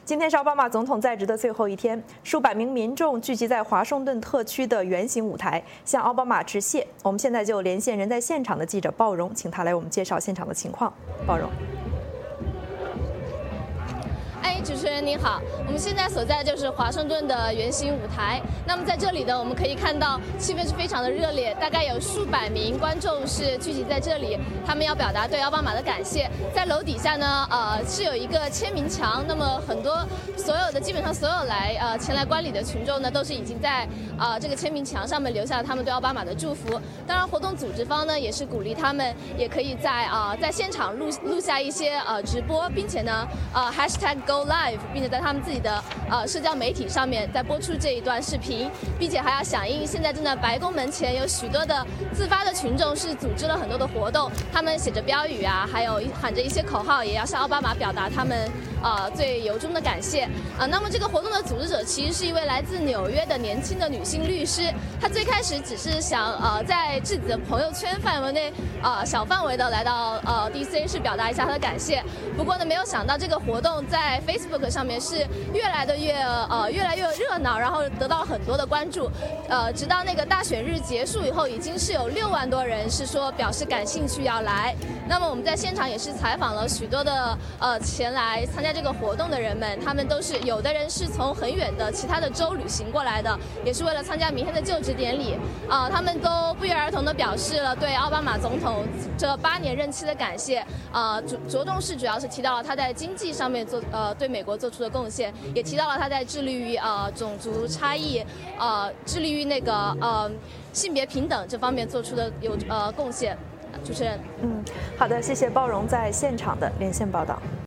今天是奥巴马总统在职的最后一天，数百名民众聚集在华盛顿特区的圆形舞台，向奥巴马致谢。我们现在就连线人在现场的记者鲍荣，请他来我们介绍现场的情况。鲍荣。 主持人您好，我们现在所在就是华盛顿的圆形舞台。那么在这里呢，我们可以看到气氛是非常的热烈，大概有数百名观众是聚集在这里，他们要表达对奥巴马的感谢。在楼底下呢，是有一个签名墙，那么基本上所有前来观礼的群众呢，都是已经在这个签名墙上面留下了他们对奥巴马的祝福。当然，活动组织方呢也是鼓励他们，也可以在现场录下一些直播，并且呢#GoLive， 并且在他们自己的社交媒体上面再播出这一段视频，并且还要响应现在正在白宫门前有许多的自发的群众是组织了很多的活动，他们写着标语啊，还有喊着一些口号，也要向奥巴马表达他们最由衷的感谢。那么这个活动的组织者其实是一位来自纽约的年轻的女性律师，她最开始只是想在自己的朋友圈范围内小范围的来到DC 是表达一下她的感谢。不过呢，没有想到这个活动在 Facebook 上面是越来越热闹，然后得到很多的关注。直到那个大选日结束以后，已经是有6万多人是说表示感兴趣要来。那么我们在现场也是采访了许多的前来参加这个活动的人们，他们都是有的人是从很远的其他的州旅行过来的，也是为了参加明天的就职典礼。他们都不约而同地表示了对奥巴马总统这8年任期的感谢。着重是主要是提到了他在经济上面对美国做出的贡献，也提到了他在致力于种族差异，致力于那个性别平等这方面做出的贡献。主持人， 好的，谢谢鲍荣在现场的连线报道。